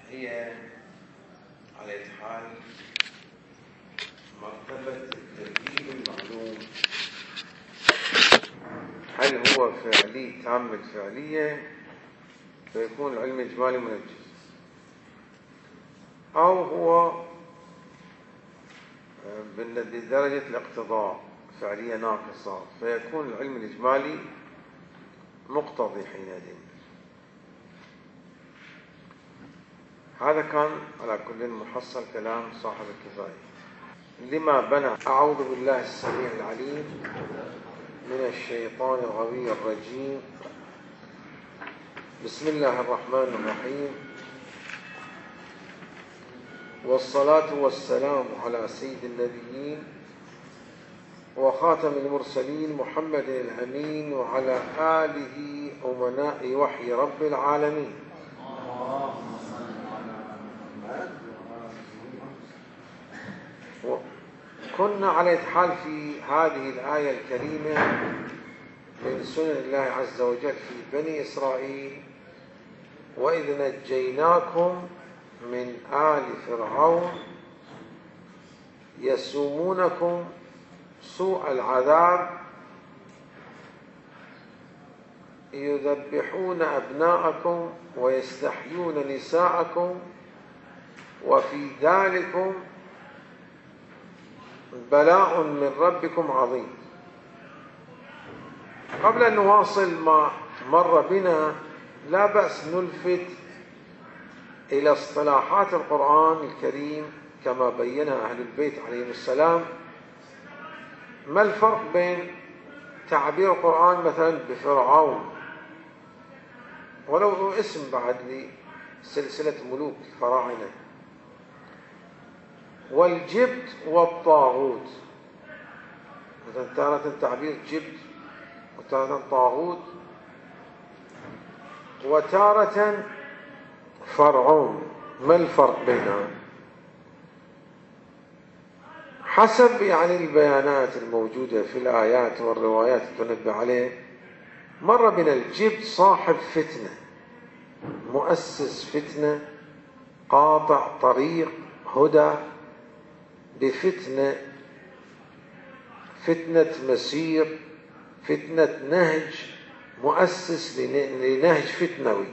هي على أي حال مرتبة التركيب المعلوم، هل هو فعلي تام الفعلية فيكون العلم إجمالي منجز، أو هو بدرجة الاقتضاء فعلية ناقصة فيكون العلم الإجمالي مقتضي حينئذ. هذا كان على كل محصل كلام صاحب الكفاية. لما بنى أعوذ بالله السميع العليم من الشيطان الغوي الرجيم. بسم الله الرحمن الرحيم، والصلاة والسلام على سيد النبيين وخاتم المرسلين محمد الأمين وعلى آله أمناء وحي رب العالمين. كنا على حال في هذه الآية الكريمة من سنن الله عز وجل في بني إسرائيل: وإذ نجيناكم من آل فرعون يسومونكم سوء العذاب يذبحون أبناءكم ويستحيون نساءكم وفي ذلكم بلاء من ربكم عظيم. قبل أن نواصل ما مر بنا لا بأس نلفت إلى اصطلاحات القرآن الكريم كما بينها أهل البيت عليهم السلام. ما الفرق بين تعبير القرآن مثلا بفرعون، ولو اسم بعد لسلسلة ملوك الفراعنة، والجبت والطاغوت؟ مثلا تارة تعبير جبت وتارة طاغوت وتارة فرعون. ما الفرق بينها؟ حسب البيانات الموجودة في الآيات والروايات تنبه عليه. مر بنا الجبت صاحب فتنة، مؤسس فتنة، قاطع طريق هدى بفتنة، فتنة مسير، فتنة نهج، مؤسس لنهج فتنوي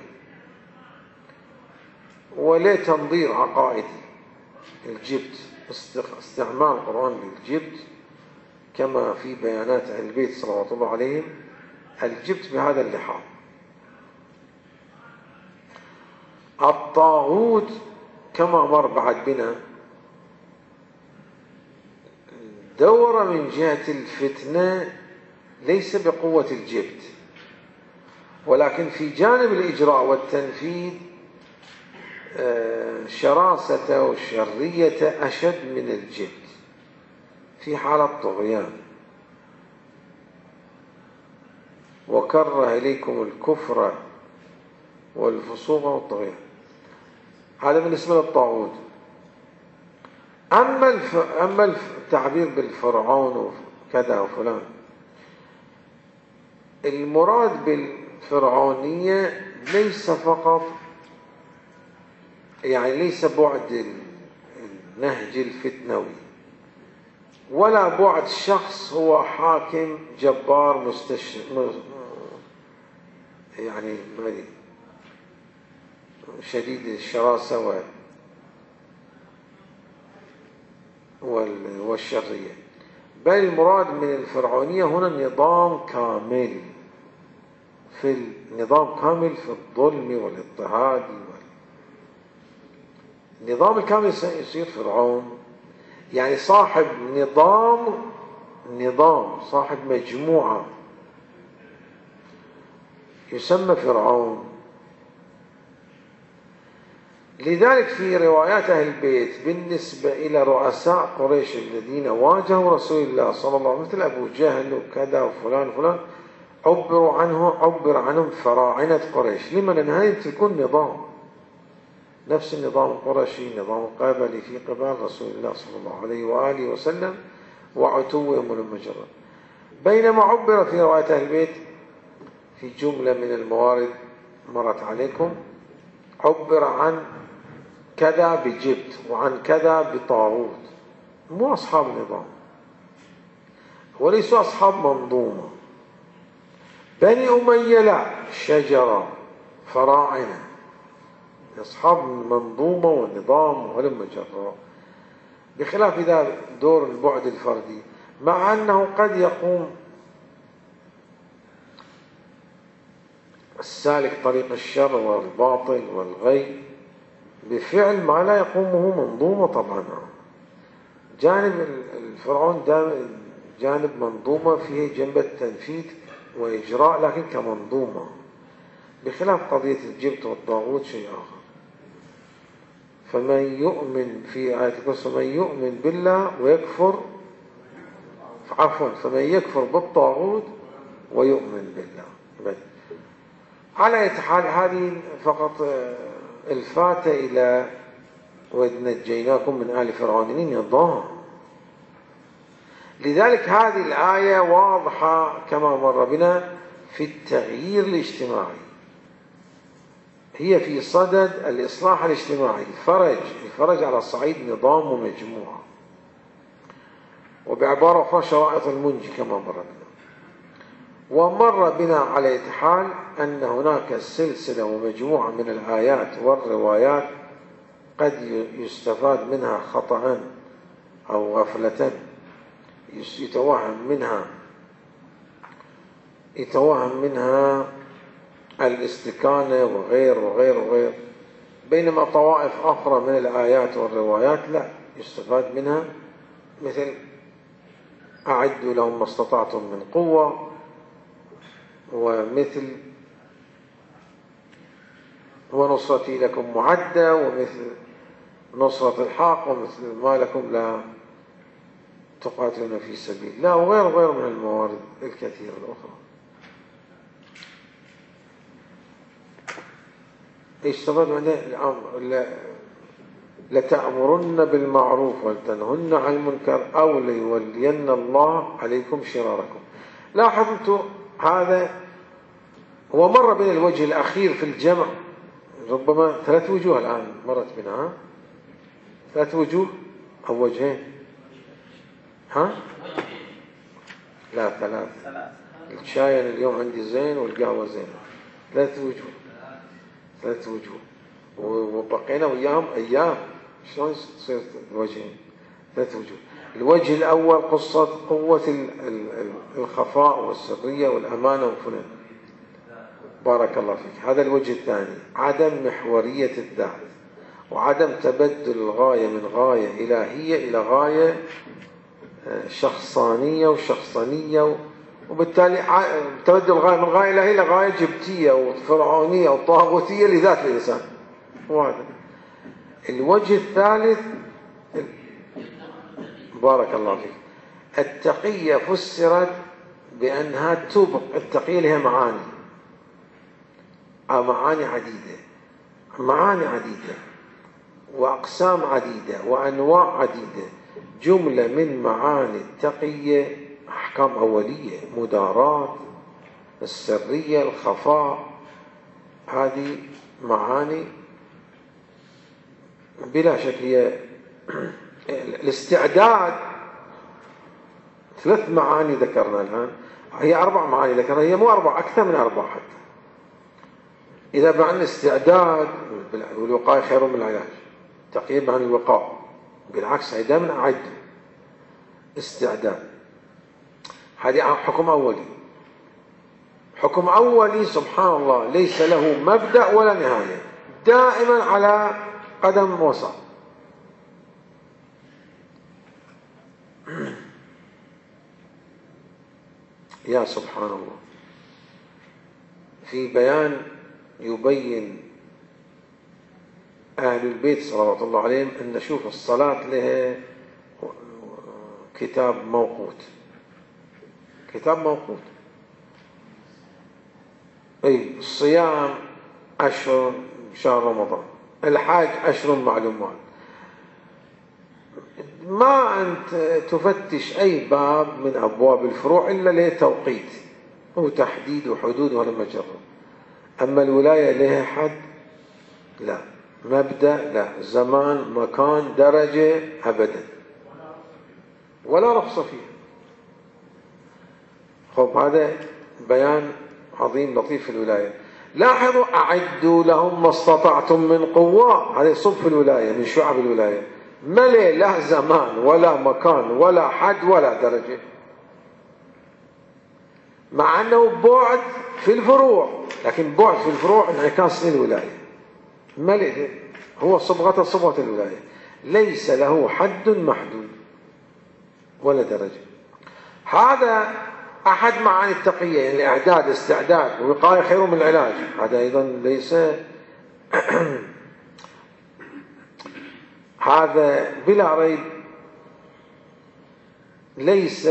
ولا تنظير عقائدي. الجبت استعمال القرآن للجبت كما في بيانات أهل البيت صلوات الله عليهم، الجبت بهذا اللحاظ. الطاغوت كما مر بعد بنا دور من جهة الفتنة ليس بقوة الجبت، ولكن في جانب الإجراء والتنفيذ شراسة وشرية أشد من الجبت في حالة طغيان. وكره إليكم الكفر والفسوق والطغيان. هذا بالنسبة للطاغوت. أما التعبير بالفرعون وكذا وفلان، المراد بالفرعونية ليس فقط ليس بعد النهج الفتنوي، ولا بعد شخص هو حاكم جبار شديد الشراسة والشرية، بل المراد من الفرعونية هنا نظام كامل، في الظلم والاضطهاد. النظام الكامل يصير فرعون، صاحب نظام صاحب مجموعة يسمى فرعون. لذلك في روايات أهل البيت بالنسبة إلى رؤساء قريش الذين واجهوا رسول الله صلى الله عليه وسلم مثل أبو جهل وكذا وفلان وفلان، عبر عنهم فراعنة قريش. لمن لأن تكون نظام نفس النظام القرشي، نظام القبلي في قبال رسول الله صلى الله عليه وآله وسلم وعتوهم المجرد. بينما عبر في رواية أهل البيت في جملة من الموارد مرت عليكم، عبر عن كذا بجبت وعن كذا بطاغوت، مو أصحاب نظام وليسوا أصحاب منظومة. بني أمية لا، شجرة فراعنة، أصحاب منظومة ونظام وهلم جرا، بخلاف إذا دور البعد الفردي، مع أنه قد يقوم السالك طريق الشر والباطل والغي بفعل ما لا يقومه منظومة. طبعا جانب الفرعون جانب منظومة فيه جنب التنفيذ وإجراء، لكن كمنظومة، بخلاف قضية الجبت والطاغوت شيء آخر. فمن يؤمن في آية الكرسي من يؤمن بالله ويكفر، عفوا فمن يكفر بالطاغوت ويؤمن بالله. على أي حال هذه فقط الفاتة إلى وإذ نجيناكم من آل فرعون نظام. لذلك هذه الآية واضحة كما مر بنا في التغيير الاجتماعي، هي في صدد الإصلاح الاجتماعي، الفرج على صعيد نظام ومجموعة، وبعبارة أخرى شرائط المنجي كما مر بنا. ومر بنا على حال أن هناك سلسلة ومجموعة من الآيات والروايات قد يستفاد منها خطأ أو غفلة، يتوهم منها الاستكانة وغير، بينما طوائف أخرى من الآيات والروايات لا يستفاد منها، مثل أعدوا لهم ما استطعتم من قوة، ومثل ونصرتي لكم معدة، ومثل نصرة الحق، ومثل ما لكم لا تقاتلون في سبيل الله، وغير من الموارد الكثيرة الأخرى. يستفاد منه لتأمرن بالمعروف ولتنهن عن المنكر أو ليولين الله عليكم شراركم. لاحظتوا هذا، ومر بنا الوجه الأخير في الجمع، ربما 3 وجوه الآن مرت بنا، 3 وجوه أو وجهين، لا 3. الشاي اليوم عندي زين والقهوة زين، 3 وجوه وبقينا وياهم أيام، شلون تصير الوجهين 3 وجوه؟ الوجه الأول قصة قوة الخفاء والسرية والأمانة وفلان، بارك الله فيك. هذا الوجه الثاني، عدم محورية الذات، وعدم تبدل الغاية من غاية إلهية إلى غاية شخصانية وشخصنية، وبالتالي تبدل الغاية من غاية إلهية إلى غاية جبتية وفرعونية وطاغوتية لذات الإنسان. وهذا الوجه الثالث، بارك الله فيك، التقية فسرت بأنها تبق. التقية لها معاني عديدة وأقسام عديدة وأنواع عديدة. جملة من معاني التقية أحكام أولية، مداراة، السرية، الخفاء، هذه معاني بلا شك. هي الاستعداد 3 معاني ذكرنا الآن، هي 4 معاني ذكرنا، هي مو 4، أكثر من 4 حتى. إذا معنى الاستعداد والوقاية خير من العلاج، تقييد عن الوقاء، بالعكس هي دائما أعد استعداد. هذه حكم أولي سبحان الله، ليس له مبدأ ولا نهاية، دائما على قدم وسط. يا سبحان الله، في بيان يبين أهل البيت صلوات الله عليهم أن نشوف الصلاة لها كتاب موقوت. الصيام أشهر، شهر رمضان، الحاج أشهر معلومات. ما أنت تفتش أي باب من أبواب الفروع إلا له توقيت وتحديد وحدود ولا مجرد. أما الولاية لها حد لا، مبدأ لا، زمان مكان درجة أبدا ولا رخص فيها. خب هذا بيان عظيم لطيف في الولاية. لاحظوا أعدوا لهم ما استطعتم من قوة، هذا صب في الولاية من شعب الولاية، ما لا زمان ولا مكان ولا حد ولا درجة، مع أنه بعد في الفروع، لكن بعد في الفروع انعكاس للولاية. ما هو صبغة الولاية، ليس له حد محدود ولا درجة. هذا أحد معاني التقية، يعني الإعداد، استعداد، ووقاية خير من العلاج. هذا أيضا ليس هذا بلا ريب ليس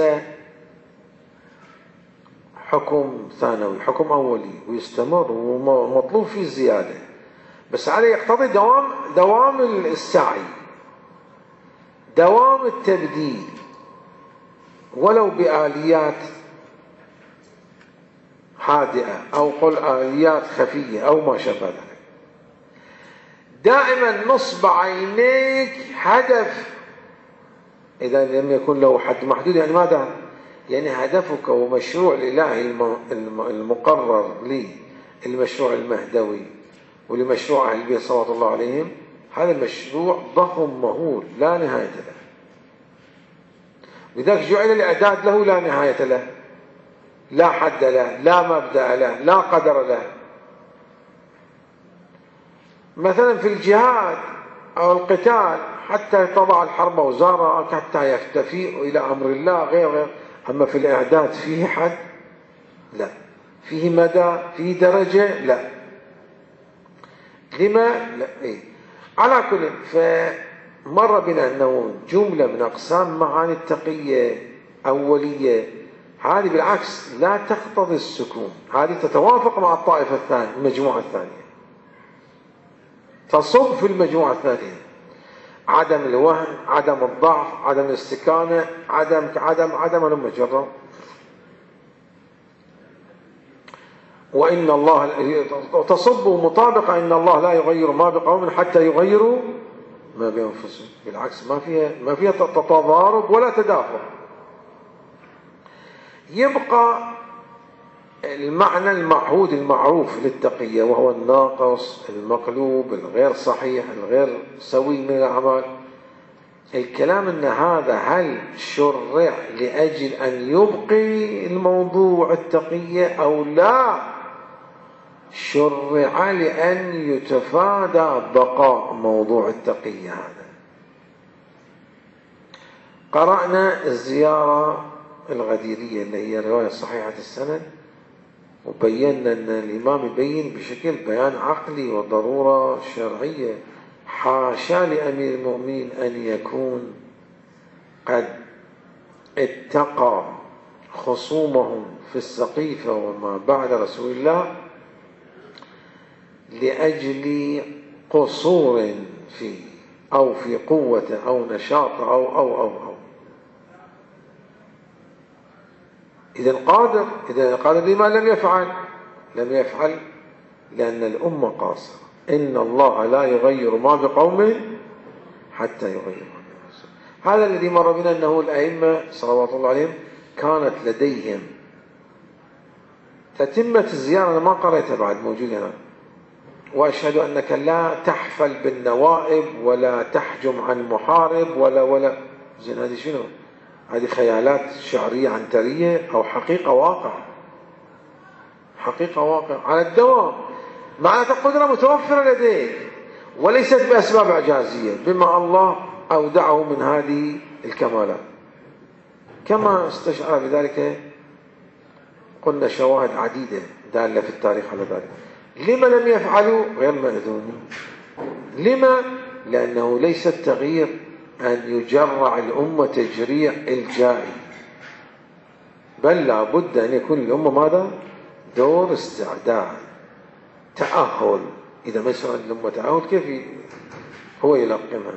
حكم ثانوي، حكم أولي ويستمر ومطلوب فيه الزيادة، بس هذا يقتضي دوام السعي، دوام التبديل، ولو بآليات هادئة أو قل آليات خفية أو ما شابه ذلك. دائما نصب عينيك هدف، إذا لم يكن له حد محدود، يعني ماذا؟ يعني هدفك ومشروع الإلهي المقرر لي، المشروع المهدوي ولمشروع أهل البيت صلوات الله عليهم، هذا مشروع ضخم مهول لا نهاية له، لذلك جعل الإعداد له لا نهاية له، لا حد له، لا مبدأ له، لا قدر له. مثلا في الجهاد أو القتال حتى تضع الحرب وزارها، حتى يكتفي إلى أمر الله غير. أما في الإعداد فيه حد؟ لا. فيه مدى؟ فيه درجة؟ لا. لما؟ لا. إيه؟ على كل، فمر بنا أنه جملة من أقسام معاني التقية أولية، هذه بالعكس لا تقتضي السكون، هذه تتوافق مع الطائفة الثانية، المجموعة الثانية، تصب في المجموعة الثانية. عدم الوهن، عدم الضعف، عدم الاستكانة، عدم لما جرى. وإن الله تصب مطابقة إن الله لا يغير ما بقوم حتى يغيروا ما بأنفسهم، بالعكس ما فيها تضارب ولا تدافع. يبقى المعنى المعهود المعروف للتقية، وهو الناقص، المقلوب، الغير صحيح، الغير سوي من الأعمال. الكلام أن هذا هل شرع لأجل أن يبقي الموضوع التقية أو لا، شرع لأن يتفادى بقاء موضوع التقية. هذا قرأنا الزيارة الغديرية اللي هي رواية صحيحة السند، وبينا أن الإمام يبين بشكل بيان عقلي وضرورة شرعية. حاشا لأمير المؤمنين أن يكون قد اتقى خصومهم في السقيفة وما بعد رسول الله لأجل قصور فيه أو في قوة أو نشاط أو إذا قادر لما لم يفعل لأن الأمة قاصرة. إن الله لا يغير ما بقوم حتى يغيروا ما بأنفسهم. هذا الذي مر بنا أنه الأئمة صلوات الله عليهم كانت لديهم تتمة الزيارة. أنا ما قرأتها بعد، موجود هنا. وأشهد أنك لا تحفل بالنوائب ولا تحجم عن محارب ولا زين. هذه شنو؟ هذه خيالات شعرية عنترية أو حقيقة واقع على الدوام، معناتها قدرة متوفرة لديك وليست بأسباب إعجازية، بما الله أودعه من هذه الكمالات، كما استشعر بذلك قلنا شواهد عديدة دالة في التاريخ على ذلك. لما لم يفعلوا؟ غير مأذونين. لما؟ لأنه ليس التغيير أن يجرع الأمة تجريع الجائي، بل لا بد أن يكون الأمة ماذا؟ دور استعداد، تأهل. إذا ما يصير الأمة تأهل كيف هو يلقمها؟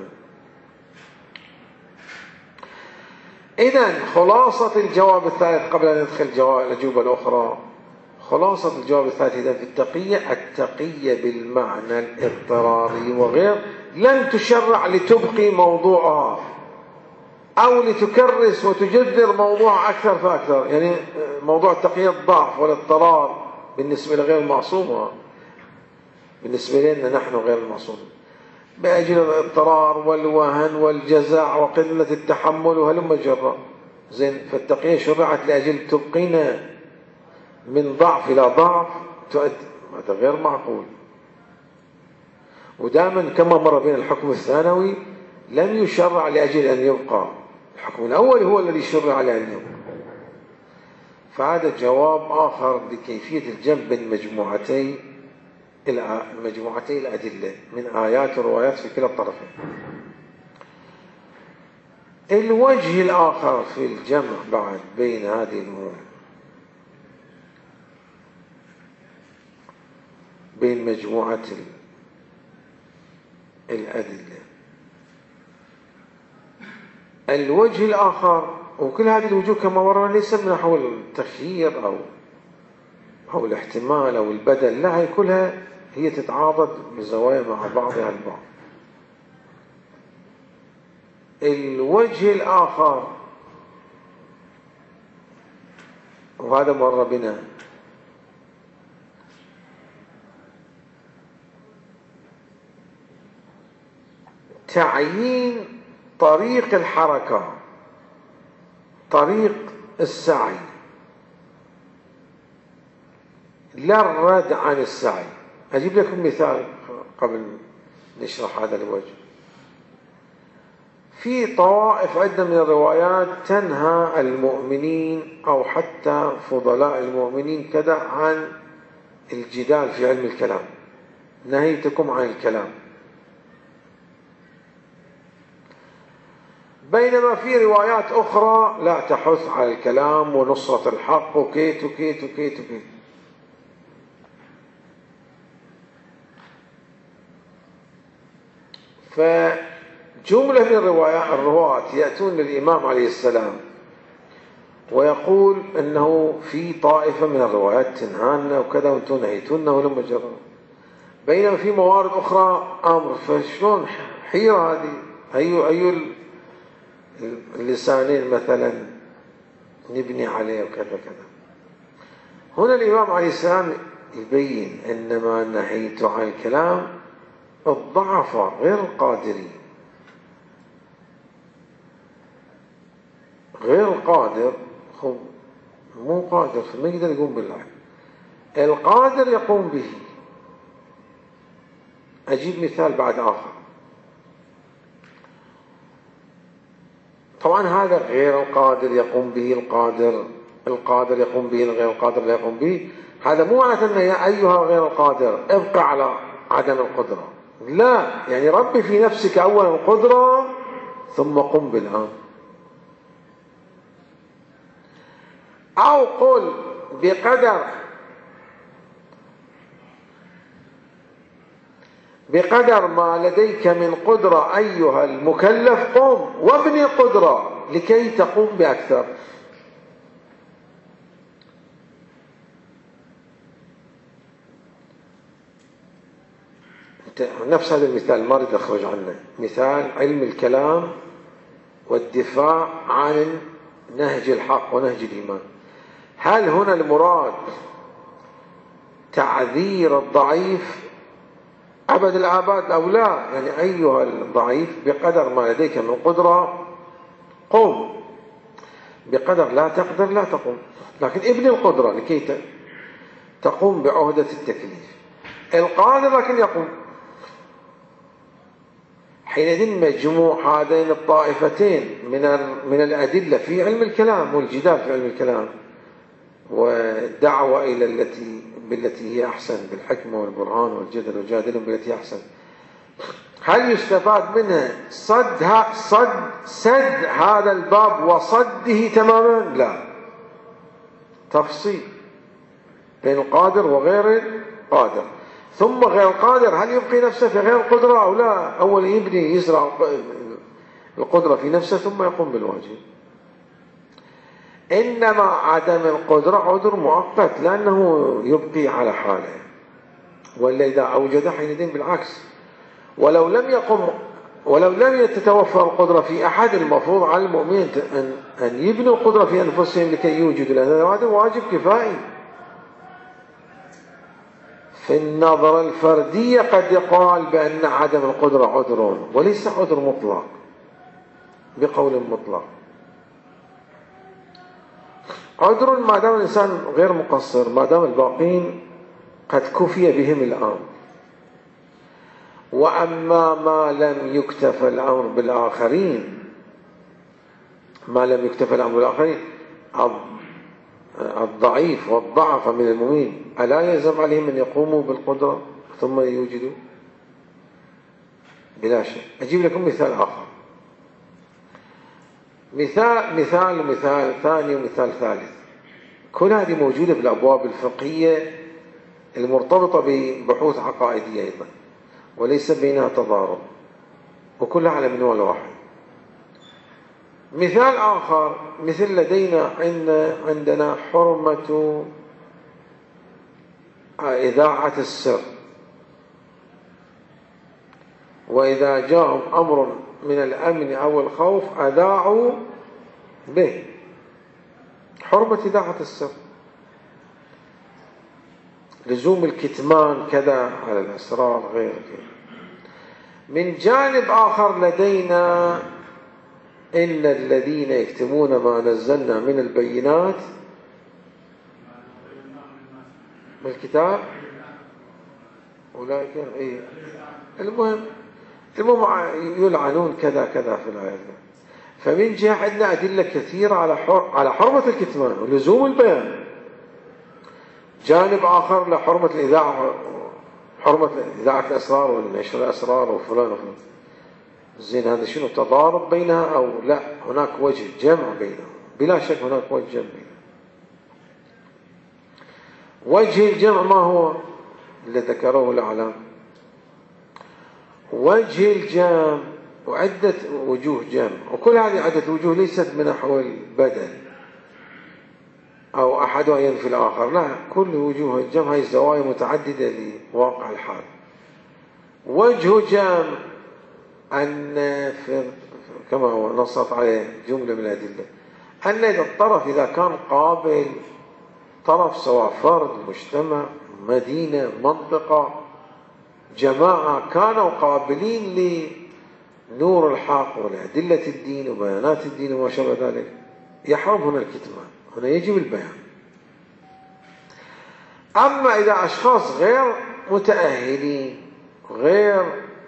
إذن خلاصة الجواب الثالث قبل أن ندخل الأجوبة الأخرى، خلاصة الجواب الثالث إذا في التقية بالمعنى الاضطراري وغير لن تشرع لتبقي موضوعها أو لتكرس وتجذر موضوع أكثر فأكثر. يعني موضوع التقية الضعف والاضطرار بالنسبة لغير المعصوم، بالنسبة لنا نحن غير المعصومين بأجل الاضطرار والوهن والجزع وقلة التحمل وهلم جرا. زين، فالتقية شرعت لأجل تبقينا من ضعف إلى ضعف تؤدي، هذا غير معقول. ودائما كما مر بين الحكم الثانوي لم يشرع لأجل أن يبقى، الحكم الأول هو الذي شرع لأن يبقى. فهذا جواب آخر لكيفية الجمع بين مجموعتي الأدلة من آيات وروايات في كلا الطرفين. الوجه الآخر في الجمع بعد بين هذه الأمور، بين مجموعة الأدلة، الوجه الآخر، وكل هذه الوجوه كما ورنا ليس من نحو التخيير أو الاحتمال أو البدل، لا، هي كلها هي تتعاضد بزوايا مع بعضها البعض. الوجه الآخر، وهذا مر بنا، تعيين طريق الحركة، طريق السعي، لا الرد عن السعي. أجيب لكم مثال قبل نشرح هذا الوجه. في طوائف عدة من الروايات تنهى المؤمنين أو حتى فضلاء المؤمنين كذا عن الجدال في علم الكلام، نهيتكم عن الكلام. بينما في روايات أخرى لا، تحث على الكلام ونصرة الحق وكيت وكيت وكيت وكيت. فجملة من الرواة يأتون للإمام عليه السلام ويقول أنه في طائفة من الروايات تنهانا وكذا وانتم نهيتونا ولما جرى، بينما في موارد أخرى أمر. فشلون حيرة هذه؟ أي اللسانين مثلا نبني عليه وكذا كذا. هنا الإمام عليه السلام يبين إنما نهيت عن الكلام الضعف غير القادرين، غير القادر مو قادر فما يقدر يقوم بالله، القادر يقوم به. أجيب مثال بعد آخر. طبعا هذا غير القادر يقوم به القادر يقوم به، الغير القادر لا يقوم به. هذا مو معناته أن يا أيها غير القادر ابقى على عدم القدرة، لا، يعني ربي في نفسك أولا القدرة ثم قم بالأمر. أو قل بقدر ما لديك من قدرة أيها المكلف قم وابني قدرة لكي تقوم بأكثر. نفس هذا المثال ما أريد أخرج عنه، مثال علم الكلام والدفاع عن نهج الحق ونهج الإيمان. هل هنا المراد تعذير الضعيف أبد الآباد أو لا؟ يعني أيها الضعيف بقدر ما لديك من قدرة قم، بقدر لا تقدر لا تقوم، لكن ابني القدرة لكي تقوم بعهدة التكليف. القادر لكن يقوم. حينئذ مجموع هذين الطائفتين من الأدلة في علم الكلام والجدال في علم الكلام والدعوة إلى بالتي هي أحسن بالحكمة والبرهان والجدل وجادلهم بالتي هي أحسن، هل يستفاد منها سد هذا الباب وصده تماما؟ لا، تفصيل بين القادر وغير القادر. ثم غير القادر هل يبقي نفسه في غير القدرة أو لا؟ أول يبني يزرع القدرة في نفسه ثم يقوم بالواجب. إنما عدم القدرة عذر مؤقت لأنه يبقي على حاله، ولا إذا أوجد حينئذ بالعكس. ولو لم تتوفر القدرة في أحد، المفروض على المؤمنين أن يبنوا القدرة في أنفسهم لكي يوجدوا، لأن هذا واجب كفائي. في النظرة الفردية قد يقال بأن عدم القدرة عذر وليس عذر مطلق بقول مطلق. عذر ما دام الإنسان غير مقصر، ما دام الباقين قد كفي بهم الأمر. وأما ما لم يكتف الأمر بالآخرين، الضعيف والضعف من المؤمنين، ألا يلزم عليهم أن يقوموا بالقدرة ثم يوجدوا؟ بلا شك. أجيب لكم مثال آخر، مثال ثاني ومثال ثالث. كل هذه موجودة في الأبواب الفقهية المرتبطة ببحوث عقائدية أيضا، وليس بينها تضارب، وكلها على منوال واحد. مثال آخر، مثل لدينا عندنا حرمة إذاعة السر، وإذا جاءهم أمر من الأمن أو الخوف أذاعوا به. حرمة إذاعة السر، لزوم الكتمان كذا على الأسرار غير كذا. من جانب آخر لدينا إن الذين يكتمون ما نزلنا من البينات من الكتاب أولئك المهم يلعنون كذا كذا في الآية. فمن جهة عندنا أدلة كثيرة على حرمة الكتمان ولزوم البيان. جانب آخر لحرمة الإذاعة، حرمة إذاعة الأسرار ونشر الأسرار وفلان وفلان. زين، هذا شنو تضارب بينها أو لا؟ هناك وجه جمع بينها، بلا شك هناك وجه جمع بينها. وجه الجمع ما هو اللي ذكروه الأعلام؟ وجه الجمع وعدة وجوه جمع، وكل هذه عدة وجوه ليست من نحو البدل أو أحدها ينفي الآخر، لا، كل وجوه الجمع هي زوايا متعددة لواقع الحال. وجه جمع أن كما نصت عليه جملة من الأدلة، أن إذا الطرف إذا كان قابل، طرف سواء فرد، مجتمع، مدينة، منطقة، جماعة، كانوا قابلين لنور الحق ولأدلة الدين وبيانات الدين وما شابه ذلك، يحرم هنا الكتمان، هنا يجب البيان. أما إذا أشخاص غير متأهلين غير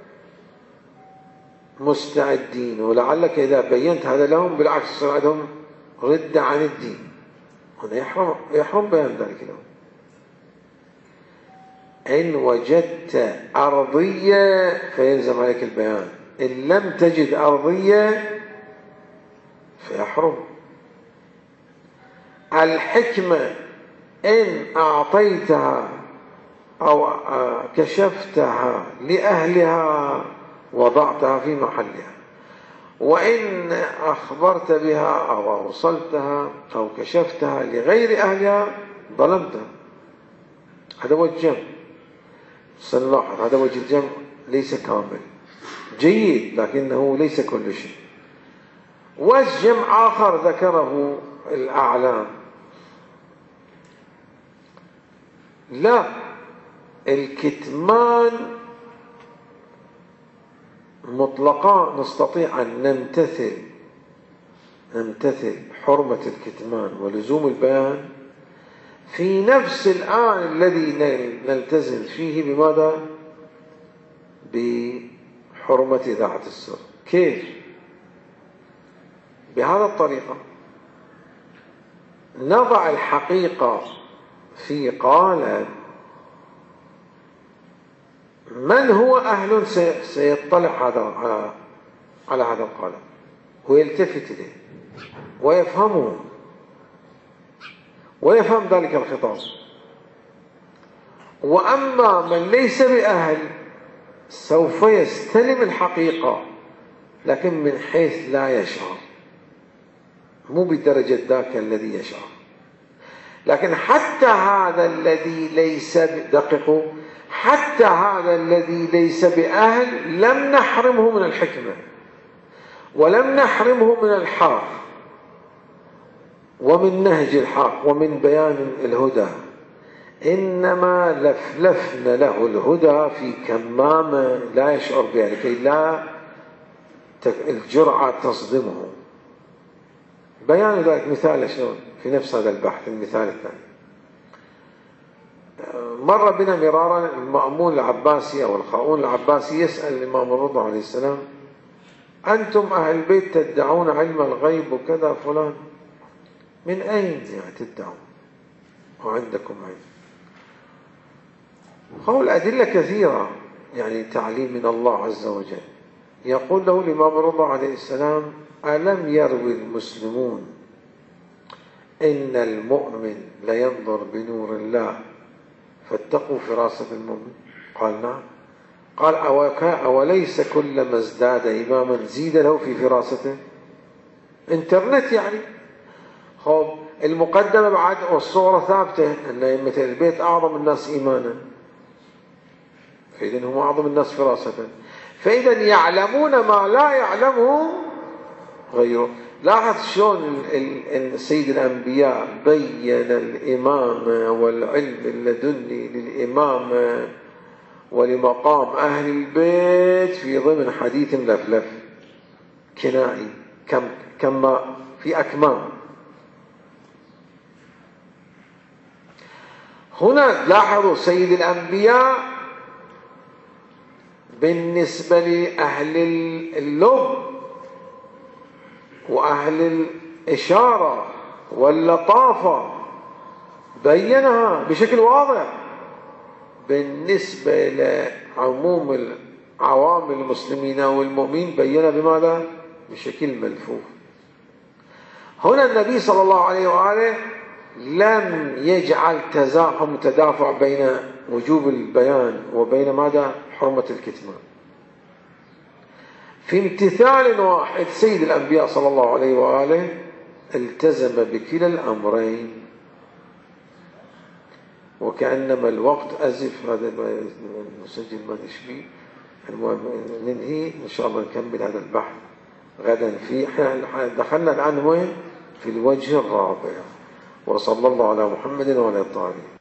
مستعدين، ولعلك إذا بينت هذا لهم بالعكس يصير عندهم ردة عن الدين، هنا يحرم بيان ذلك لهم. إن وجدت أرضية فيلزم عليك البيان، إن لم تجد أرضية فيحرم. الحكمة إن أعطيتها أو كشفتها لأهلها وضعتها في محلها، وإن أخبرت بها أو أوصلتها أو كشفتها لغير أهلها ظلمتها. هذا وجه الجمع. سنلاحظ هذا وجه الجمع ليس كامل، جيد لكنه ليس كل شيء. وجه جمع آخر ذكره الأعلام، لا، الكتمان مطلقا نستطيع أن نمتثل حرمة الكتمان ولزوم البيان في نفس الآن الذي نلتزم فيه بماذا؟ بحرمة إذاعة السر. كيف؟ بهذا الطريقة نضع الحقيقة في قالب من هو أهل سيطلع على هذا القالب ويلتفت إليه ويفهمه ويفهم ذلك الخطاب. وأما من ليس بأهل سوف يستلم الحقيقة لكن من حيث لا يشعر، مو بدرجة ذاك الذي يشعر. لكن حتى هذا الذي ليس دققوا، حتى هذا الذي ليس بأهل لم نحرمه من الحكمة، ولم نحرمه من الحق ومن نهج الحق ومن بيان الهدى، إنما لفلفنا له الهدى في كمامة لا يشعر بها لكي لا الجرعة تصدمه. بيان ذلك مثال شلون في نفس هذا البحث. المثال الثاني، مر بنا مرارا المأمون العباسي أو الخاؤون العباسي يسأل الإمام الرضا عليه السلام: أنتم أهل البيت تدعون علم الغيب وكذا فلان، من أين يعني تدعون وعندكم علم؟ قول أدلة كثيرة، يعني تعليم من الله عز وجل. يقول له الإمام الرضا عليه السلام: ألم يروي المسلمون إن المؤمن لينظر بنور الله فاتقوا فراسة المؤمن؟ قال: نعم. قال: أوليس كلما ازداد إماما زيد له في فراسته؟ انترنت يعني. خب المقدمة بعد والصورة ثابتة أن أئمة البيت أعظم الناس إيمانا، فإذن هم أعظم الناس فراسة، فإذا يعلمون ما لا يعلمه غيره. لاحظ شلون سيد الأنبياء بين الإمامة والعلم اللدني للإمامة ولمقام أهل البيت في ضمن حديث لفلف كنائي كما في أكمام. هنا لاحظوا سيد الأنبياء بالنسبة لأهل اللب وأهل الإشارة واللطافة بينها بشكل واضح، بالنسبة لعموم عوام المسلمين والمؤمنين بينها بماذا؟ بشكل ملفوف. هنا النبي صلى الله عليه وآله لم يجعل تزاحم وتدافع بين وجوب البيان وبين ماذا؟ حرمة الكتمان. في امتثال واحد سيد الأنبياء صلى الله عليه وآله التزم بكلا الأمرين. وكأنما الوقت أزف، هذا نسجل ما نشبيه. المهم ننهي إن شاء الله، نكمل هذا البحث غدا. دخلنا الآن وين؟ في الوجه الرابع. وصلى الله على محمد وعلى آله.